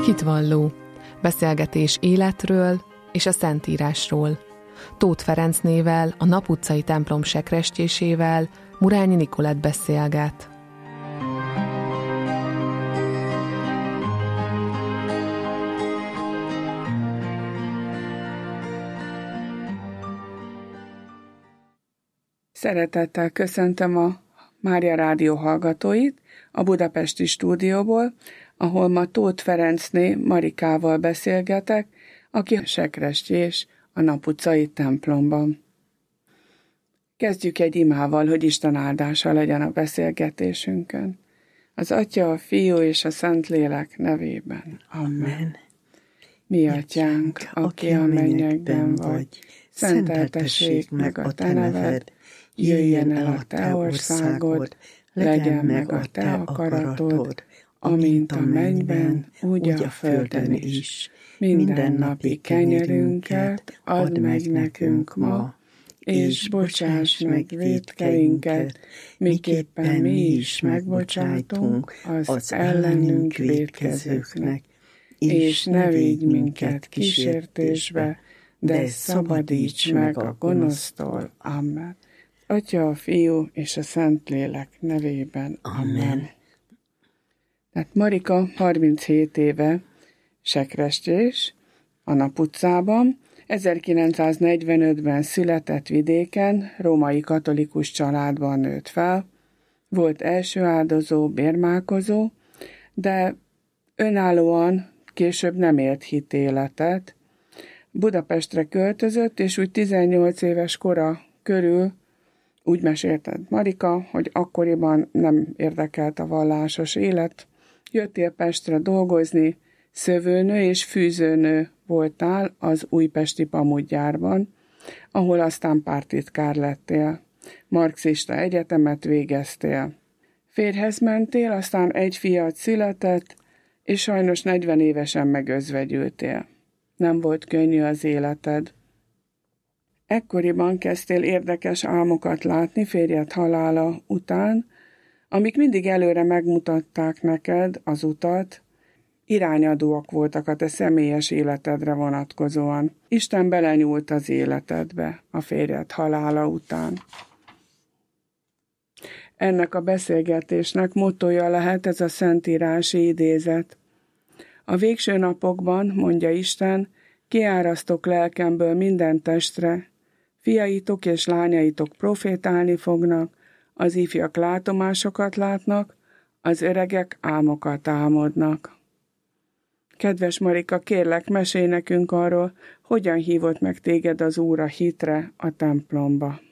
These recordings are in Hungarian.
Hitvalló. Beszélgetés életről és a Szentírásról. Tóth Ferencnével, a Nap utcai templom sekrestjésével Murányi Nikolett beszélget. Szeretettel köszöntöm a Mária Rádió hallgatóit a budapesti stúdióból, ahol ma Tóth Ferencné Marikával beszélgetek, aki sekrestjés a Nap utcai templomban. Kezdjük egy imával, hogy Isten áldása legyen a beszélgetésünkön. Az Atya, a Fiú és a Szentlélek nevében. Amen. Mi Atyánk, aki a mennyekben vagy, szenteltessék meg a te neved, jöjjen el a te országod, legyen meg a te akaratod, amint a mennyben, úgy a földön is. Mindennapi kenyerünket add meg nekünk ma, és bocsáss meg vétkeinket, miképpen mi is megbocsátunk az ellenünk vétkezőknek. És ne védj minket kísértésbe, de szabadíts meg a gonosztól. Amen. Atya, a Fiú és a Szentlélek nevében. Amen. Tehát Marika 37 éve sekrestjés a Nap utcában, 1945-ben született vidéken, római katolikus családban nőtt fel, volt első áldozó, bérmálkozó, de önállóan később nem élt hitéletet. Budapestre költözött, és úgy 18 éves kora körül úgy mesélte Marika, hogy akkoriban nem érdekelt a vallásos élet. Jöttél Pestre dolgozni, szövőnő és fűzőnő voltál az újpesti pamutgyárban, ahol aztán pártitkár lettél. Marxista egyetemet végeztél. Férjhez mentél, aztán egy fiad született, és sajnos 40 évesen megözvegyültél. Nem volt könnyű az életed. Ekkoriban kezdtél érdekes álmokat látni férjed halála után, amik mindig előre megmutatták neked az utat, irányadóak voltak a te személyes életedre vonatkozóan. Isten belenyúlt az életedbe a férjed halála után. Ennek a beszélgetésnek mottója lehet ez a szentírási idézet. A végső napokban, mondja Isten, kiárasztok lelkemből minden testre, fiaitok és lányaitok profétálni fognak, az ifjak látomásokat látnak, az öregek álmokat álmodnak. Kedves Marika, kérlek, mesélj nekünk arról, hogyan hívott meg téged az Úr a hitre, a templomba.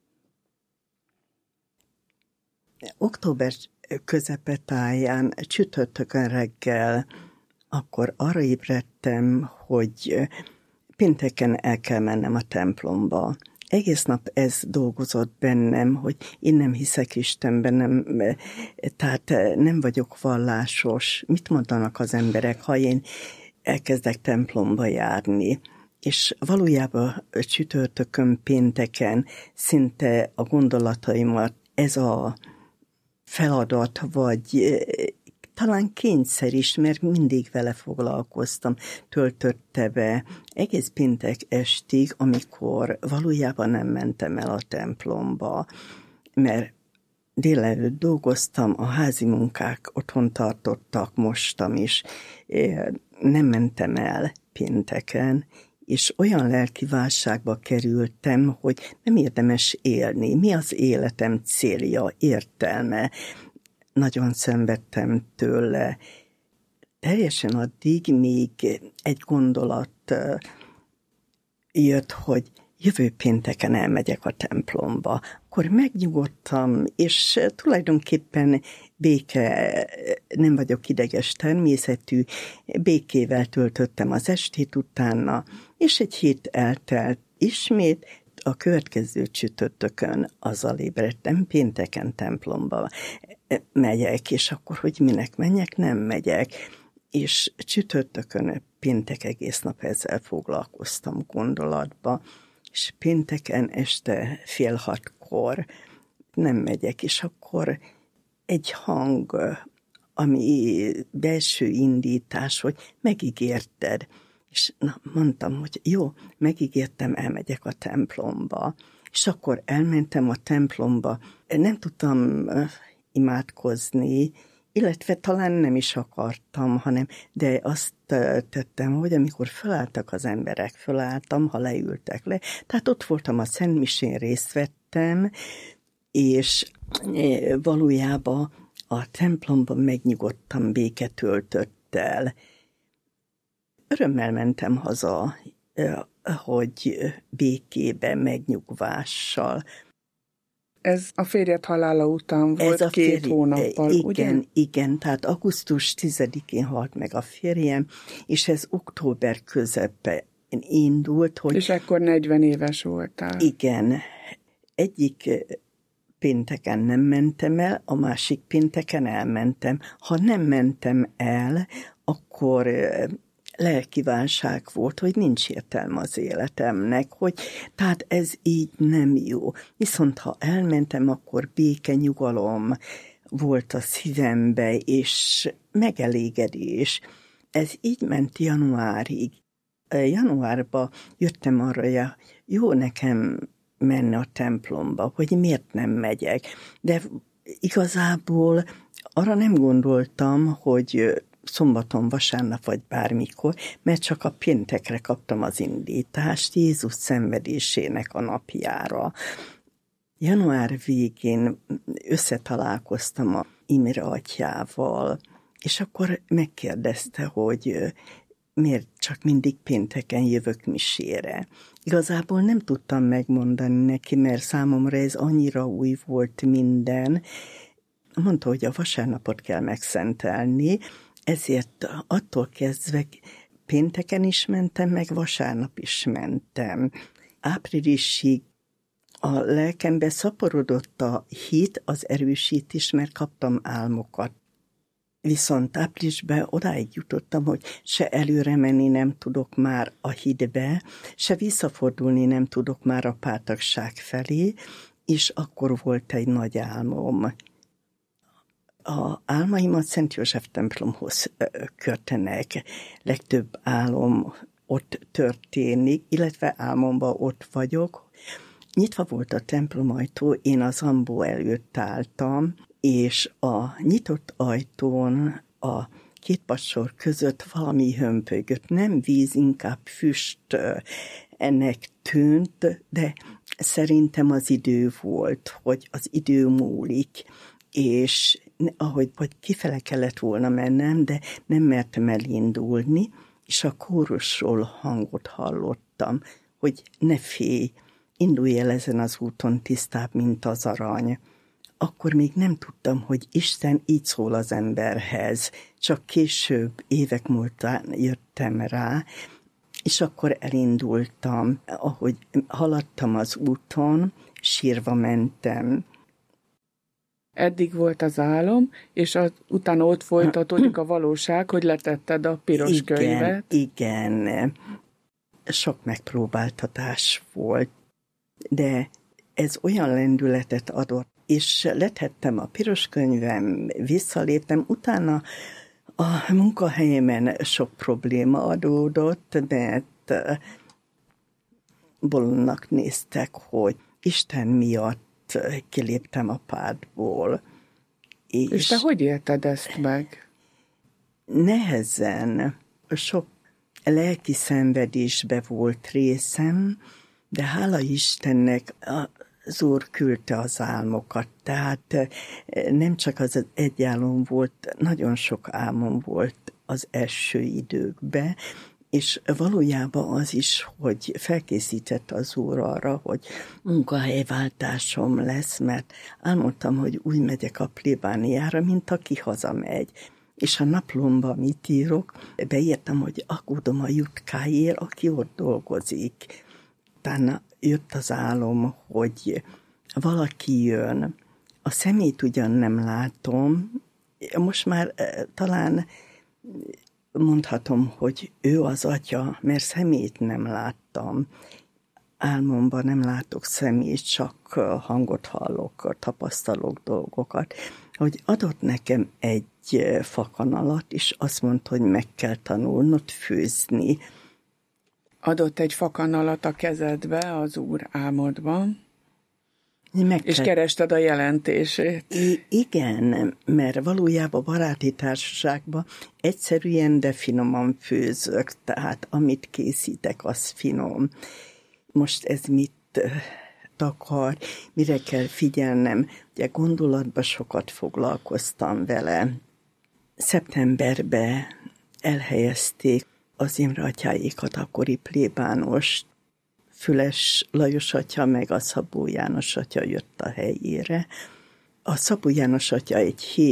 Október közepetáján, csütörtökön reggel, akkor arra ébredtem, hogy pénteken el kell mennem a templomba. Egész nap ez dolgozott bennem, hogy én nem hiszek Istenben, tehát nem vagyok vallásos. Mit mondanak az emberek, ha én elkezdek templomba járni? És valójában csütörtökön, pénteken szinte a gondolataimat ez a feladat, vagy talán kényszer is, mert mindig vele foglalkoztam, töltötte be egész péntek estig, amikor valójában nem mentem el a templomba, mert délelőtt dolgoztam, a házi munkák otthon tartottak mostam is, nem mentem el pénteken, és olyan lelki válságba kerültem, hogy nem érdemes élni. Mi az életem célja, értelme? Nagyon szenvedtem tőle. Teljesen addig még egy gondolat jött, hogy jövő pénteken elmegyek a templomba. Akkor megnyugodtam, és tulajdonképpen nem vagyok ideges természetű, békével töltöttem az estét utána, és egy hét eltelt ismét. A következő csütörtökön azzal ébredtem, pénteken templomba megyek, és akkor, hogy minek menjek, nem megyek. És csütörtökön, péntek egész nap ezzel foglalkoztam gondolatba, és pénteken este 5:30 nem megyek, és akkor egy hang ami belső indítás, hogy megígérted. És mondtam, hogy jó, megígértem, elmegyek a templomba. És akkor elmentem a templomba. Nem tudtam imádkozni, illetve talán nem is akartam, de azt tettem, hogy amikor felálltak az emberek, felálltam, ha leültek le. Tehát ott voltam a szentmisén, részt vettem, és valójában a templomban megnyugodtam, béke töltött el. Örömmel mentem haza, hogy békében, megnyugvással. Ez a férjed halála után volt, ez 2 hónappal, ugye? Igen, tehát augusztus 10-én halt meg a férjem, és ez október közepén indult, hogy... És akkor 40 éves voltál. Igen. Egyik pénteken nem mentem el, a másik pénteken elmentem. Ha nem mentem el, akkor lelkiválság volt, hogy nincs értelme az életemnek, tehát ez így nem jó. Viszont ha elmentem, akkor béke, nyugalom volt a szívembe, és megelégedés. Ez így ment januárig. Januárban jöttem arra, jó nekem menni a templomba, hogy miért nem megyek. De igazából arra nem gondoltam, hogy szombaton, vasárnap vagy bármikor, mert csak a péntekre kaptam az indítást Jézus szenvedésének a napjára. Január végén összetalálkoztam a Imre atyával, és akkor megkérdezte, hogy miért csak mindig pénteken jövök misére. Igazából nem tudtam megmondani neki, mert számomra ez annyira új volt minden. Mondta, hogy a vasárnapot kell megszentelni, ezért attól kezdve pénteken is mentem, meg vasárnap is mentem. Áprilisig a lelkembe szaporodott a hit, az erősítés, mert kaptam álmokat. Viszont áprilisban odáig jutottam, hogy se előre menni nem tudok már a hitbe, se visszafordulni nem tudok már a pártagság felé, és akkor volt egy nagy álmom. A álmaimat Szent József templomhoz kötenek. Legtöbb álom ott történik, illetve álmomban ott vagyok. Nyitva volt a templomajtó, én az ambó előtt álltam, és a nyitott ajtón a 2 padssor között valami hömpölygött. Nem víz, inkább füst ennek tűnt, de szerintem az idő volt, hogy az idő múlik, és ahogy kifele kellett volna mennem, de nem mertem elindulni, és a kórusról hangot hallottam, hogy ne félj, indulj el ezen az úton tisztább, mint az arany. Akkor még nem tudtam, hogy Isten így szól az emberhez, csak később, évek múltán jöttem rá, és akkor elindultam, ahogy haladtam az úton, sírva mentem. Eddig volt az álom, és utána ott folytatódik a valóság, hogy letetted a piros könyvet. Igen. Sok megpróbáltatás volt, de ez olyan lendületet adott, és letettem a piros könyvem, visszaléptem, utána a munkahelyemen sok probléma adódott, mert bolondnak néztek, hogy Isten miatt kiléptem a pártból. És te hogy élted ezt meg? Nehezen, sok lelki szenvedésbe volt részem, de hála Istennek az Úr küldte az álmokat, tehát nem csak az egy álom volt, nagyon sok álmom volt az első időkben, és valójában az is, hogy felkészített az Úr arra, hogy munkahelyváltásom lesz, mert álmodtam, hogy úgy megyek a plébániára, mint aki hazamegy. És a naplomban mit írok? Beírtam, hogy aggódom a Jutkáért, aki ott dolgozik. Utána jött az álom, hogy valaki jön. A szemét ugyan nem látom, most már talán mondhatom, hogy ő az atya, mert szemét nem láttam. Álmomban nem látok szemét, csak hangot hallok, tapasztalok dolgokat. Hogy adott nekem egy fakanalat, és azt mondta, hogy meg kell tanulnod főzni. Adott egy fakanalat a kezedbe az Úr álmodban, és kell... kerested a jelentését. Igen, mert valójában baráti társaságban egyszerűen, de finoman főzök, tehát amit készítek, az finom. Most ez mit takar, mire kell figyelnem, ugye gondolatban sokat foglalkoztam vele. Szeptemberben elhelyezték az Imre atyáékat, akkori plébánost, Füles Lajos atya meg a Szabó János atya jött a helyére. A Szabó János atya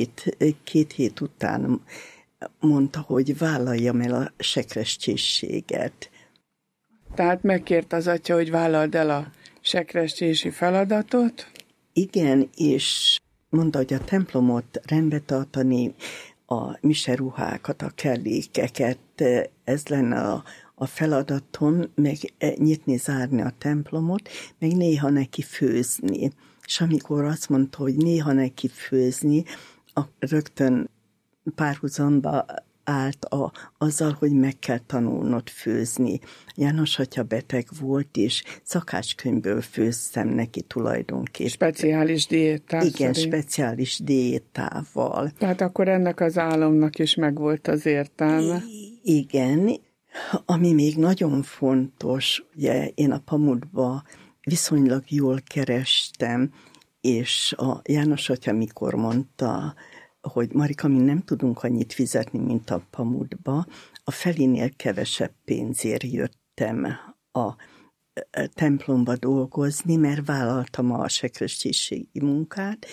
két hét után mondta, hogy vállaljam el a sekrestéséget. Tehát megkért az atya, hogy vállald el a sekrestési feladatot? Igen, és mondta, hogy a templomot rendbe tartani, a miseruhákat, a kellékeket, ez lenne a feladatom, meg nyitni, zárni a templomot, meg néha neki főzni. És amikor azt mondta, hogy néha neki főzni, rögtön párhuzamba állt azzal, hogy meg kell tanulnod főzni. János atya beteg volt, és szakácskönyvből főztem neki tulajdonképpen. Speciális diétával. Igen, speciális diétával. Tehát akkor ennek az álomnak is megvolt az értelme. Igen, ami még nagyon fontos, ugye én a Pamutba viszonylag jól kerestem, és a János atya mikor mondta, hogy Marika, mi nem tudunk annyit fizetni, mint a Pamutba, a felénél kevesebb pénzért jöttem a templomba dolgozni, mert vállaltam a sekrestési munkát,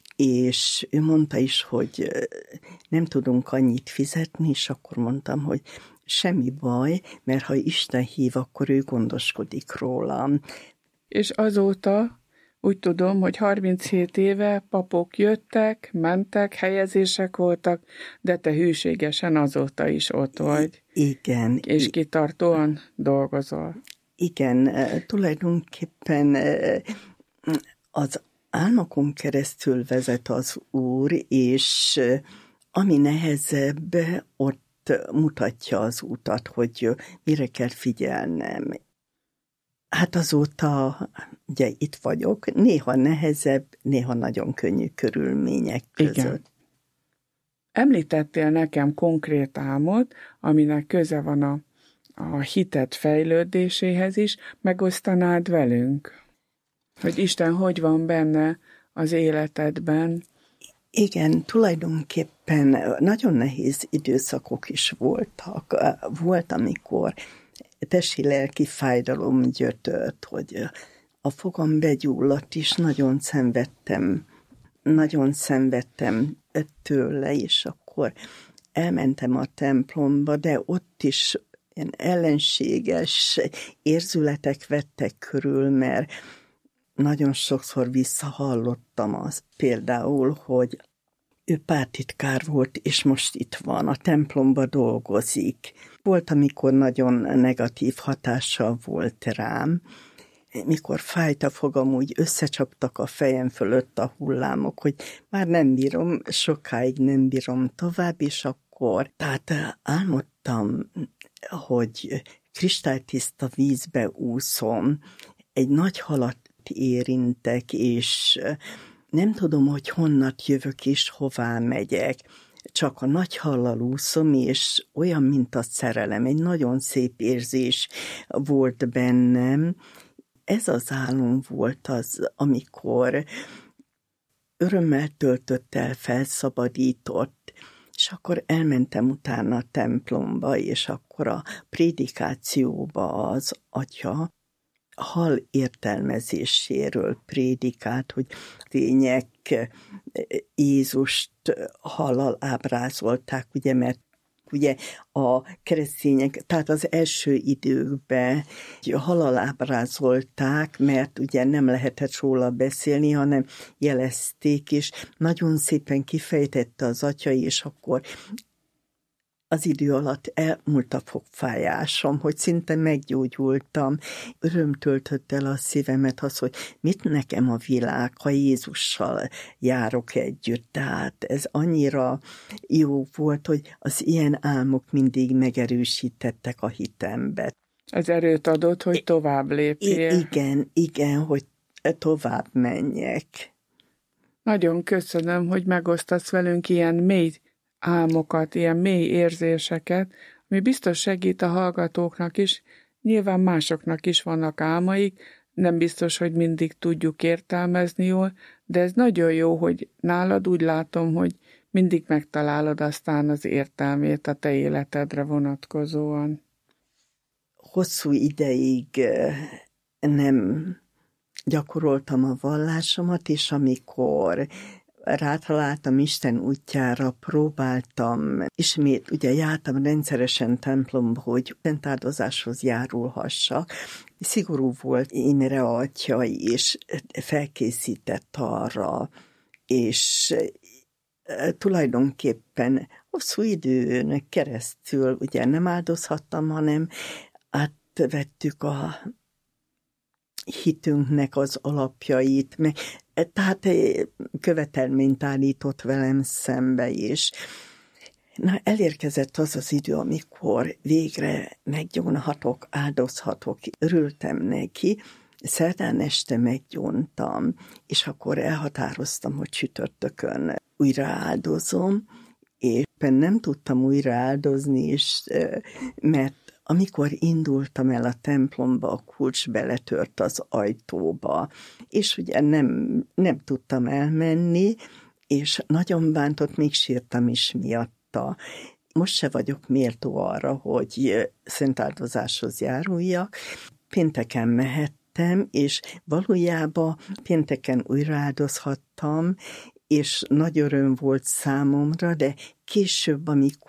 és ő mondta is, hogy nem tudunk annyit fizetni, és akkor mondtam, hogy semmi baj, mert ha Isten hív, akkor ő gondoskodik rólam. És azóta úgy tudom, hogy 37 éve papok jöttek, mentek, helyezések voltak, de te hűségesen azóta is ott vagy. Igen. És kitartóan dolgozol. Igen, tulajdonképpen az álmokon keresztül vezet az Úr, és ami nehezebb, ott mutatja az utat, hogy mire kell figyelnem. Hát azóta ugye itt vagyok, néha nehezebb, néha nagyon könnyű körülmények között. Igen. Említettél nekem konkrét álmot, aminek köze van a hited fejlődéséhez is, megosztanád velünk? Hogy Isten hogy van benne az életedben? Igen, tulajdonképpen nagyon nehéz időszakok is voltak. Volt, amikor testi-lelki fájdalom gyötört, hogy a fogam begyulladt, és nagyon szenvedtem tőle, és akkor elmentem a templomba, de ott is ilyen ellenséges érzületek vettek körül, mert nagyon sokszor visszahallottam azt például, hogy ő pártitkár volt, és most itt van, a templomba dolgozik. Volt, amikor nagyon negatív hatással volt rám, mikor fájt a fogam, úgy összecsaptak a fejem fölött a hullámok, hogy már nem bírom, sokáig nem bírom tovább, és akkor, tehát álmodtam, hogy kristálytiszta vízbe úszom, egy nagy halat érintek, és nem tudom, hogy honnat jövök és hová megyek. Csak a nagy hallal úszom, és olyan, mint a szerelem. Egy nagyon szép érzés volt bennem. Ez az álom volt az, amikor örömmel töltött el, felszabadított, és akkor elmentem utána a templomba, és akkor a prédikációba az atya hal értelmezéséről prédikált, hogy tények Jézust hallal ábrázolták, ugye, mert ugye a keresztények, tehát az első időkben hallal ábrázolták, mert ugye nem lehetett róla beszélni, hanem jelezték, és nagyon szépen kifejtette az atya, és akkor az idő alatt elmúlt a fogfájásom, hogy szinte meggyógyultam. Öröm töltött el a szívemet az, hogy mit nekem a világ, ha Jézussal járok együtt. Tehát ez annyira jó volt, hogy az ilyen álmok mindig megerősítettek a hitembe. Az erőt adott, hogy tovább lépjél. Igen, hogy tovább menjek. Nagyon köszönöm, hogy megosztasz velünk ilyen mély álmokat, ilyen mély érzéseket, ami biztos segít a hallgatóknak is, nyilván másoknak is vannak álmaik, nem biztos, hogy mindig tudjuk értelmezni jól, de ez nagyon jó, hogy nálad úgy látom, hogy mindig megtalálod aztán az értelmét a te életedre vonatkozóan. Hosszú ideig nem gyakoroltam a vallásomat, és amikor rátaláltam Isten útjára, próbáltam ismét, ugye jártam rendszeresen templomba, hogy szentáldozáshoz járulhassak. Szigorú volt Imre atya, és felkészített arra, és tulajdonképpen hosszú időn keresztül ugye nem áldozhattam, hanem átvettük a hitünknek az alapjait, tehát követelményt állított velem szembe is. Na, elérkezett az az idő, amikor végre meggyónhatok, áldozhatok. Örültem neki, szerdán este meggyóntam, és akkor elhatároztam, hogy csütörtökön újra áldozom, és nem tudtam újra áldozni is, mert amikor indultam el a templomba, a kulcs beletört az ajtóba, és ugye nem tudtam elmenni, és nagyon bántott, még sírtam is miatta. Most se vagyok méltó arra, hogy szentáldozáshoz járuljak. Pénteken mehettem, és valójában pénteken újra áldozhattam, és nagy öröm volt számomra, de később,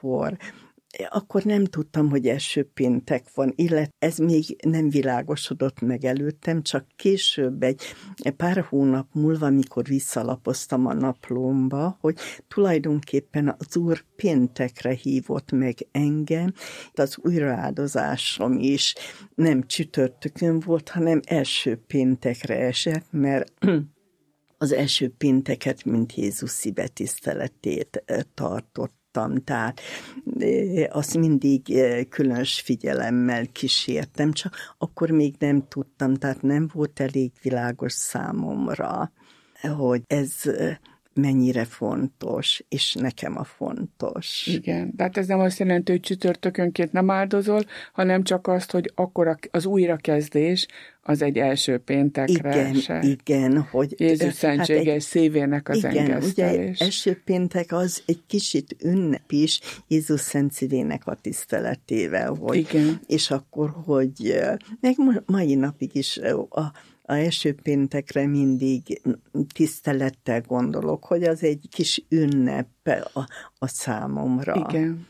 akkor nem tudtam, hogy első péntek van, illetve ez még nem világosodott meg előttem, csak később egy pár hónap múlva, amikor visszalapoztam a naplómba, hogy tulajdonképpen az Úr péntekre hívott meg engem. Az újraáldozásom is nem csütörtökön volt, hanem első péntekre esett, mert az első pénteket, mint Jézus szívetiszteletét tartott. Tehát azt mindig különös figyelemmel kísértem, csak akkor még nem tudtam, tehát nem volt elég világos számomra, hogy ez mennyire fontos, és nekem a fontos. Igen, tehát ez nem azt jelenti, hogy csütörtökönként nem áldozol, hanem csak azt, hogy akkor az újrakezdés az egy első péntekre Igen, hogy Jézus szentséges szívének az engesztelés. Ugye első péntek az egy kicsit ünnep is Jézus szent szívének a tiszteletével, hogy, igen. És akkor, hogy meg mai napig is a első péntekre mindig tisztelettel gondolok, hogy az egy kis ünnep a számomra. Igen.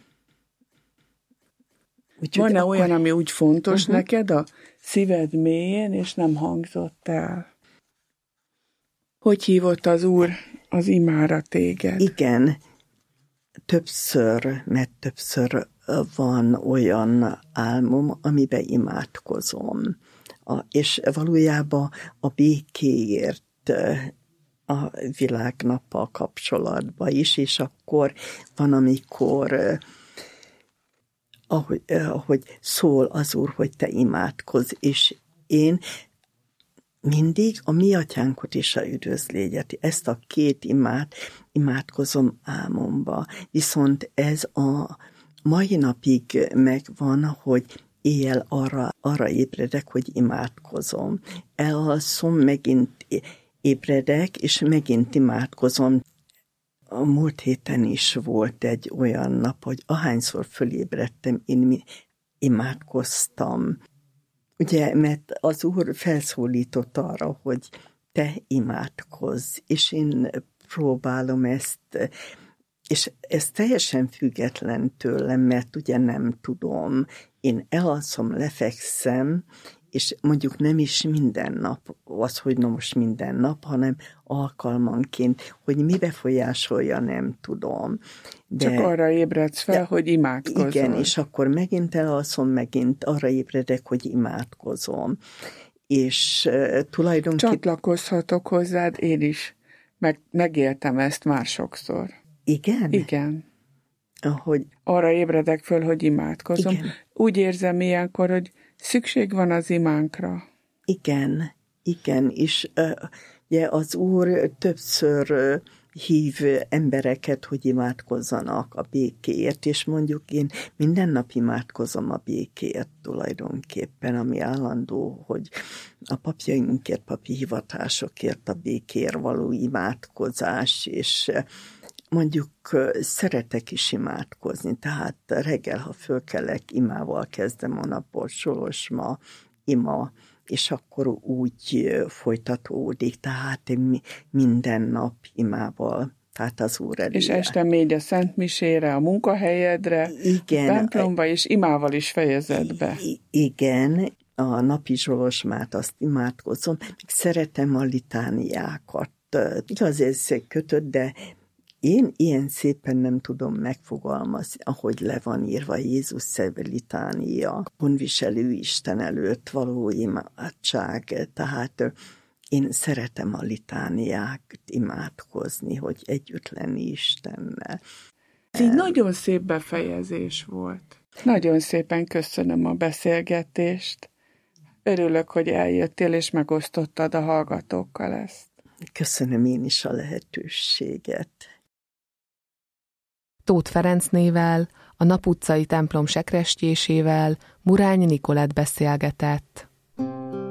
Van-e olyan, ami úgy fontos neked a szíved mélyén, és nem hangzott el? Hogy hívott az Úr az imára téged? Igen, többször van olyan álmom, amiben imádkozom. És valójában a békéért a világnappal kapcsolatban is, és akkor van, amikor ahogy szól az Úr, hogy te imádkozz, és én mindig a mi atyánkot és a üdvözlégyet, ezt a két imádkozom álmomba. Viszont ez a mai napig megvan, hogy éjjel arra ébredek, hogy imádkozom. Elalszom, megint ébredek, és megint imádkozom. A múlt héten is volt egy olyan nap, hogy ahányszor fölébredtem, én imádkoztam. Ugye, mert az Úr felszólított arra, hogy te imádkozz, és én próbálom ezt, és ez teljesen független tőlem, mert ugye nem tudom. Én elalszom, lefekszem, és mondjuk nem is minden nap, az, hogy na most minden nap, hanem alkalmanként, hogy mi befolyásolja, nem tudom. De, csak arra ébredsz fel, hogy imádkozol. Igen, és akkor megint elalszom, megint arra ébredek, hogy imádkozom. És tulajdonképpen... Csatlakozhatok hozzád, én is. Megéltem ezt már sokszor. Igen? Igen. Ahogy... Arra ébredek föl, hogy imádkozom. Igen. Úgy érzem ilyenkor, hogy szükség van az imánkra. Igen, és ugye az Úr többször hív embereket, hogy imádkozzanak a békéért, és mondjuk én minden nap imádkozom a békéért tulajdonképpen, ami állandó, hogy a papjainkért, papi hivatásokért a békéért való imádkozás, és mondjuk szeretek is imádkozni, tehát reggel, ha fölkelek, imával kezdem a napot, Solosma, ima, és akkor úgy folytatódik, tehát minden nap imával, tehát az Úr elé. És este mégy a Szent Misére, a munkahelyedre, igen, a templomba, és imával is fejezed be. Igen, a napi zsolosmát azt imádkozom, még szeretem a litániákat. Igaz, ez kötött, de én ilyen szépen nem tudom megfogalmazni, ahogy le van írva Jézus szeve litánia, gondviselő Isten előtt való imádság, tehát én szeretem a litániát imádkozni, hogy együtt lenni Istennel. Ez egy nagyon szép befejezés volt. Nagyon szépen köszönöm a beszélgetést. Örülök, hogy eljöttél és megosztottad a hallgatókkal ezt. Köszönöm én is a lehetőséget. Tóth Ferencnével, a Nap utcai templom sekrestjésével Murányi Nikolett beszélgetett.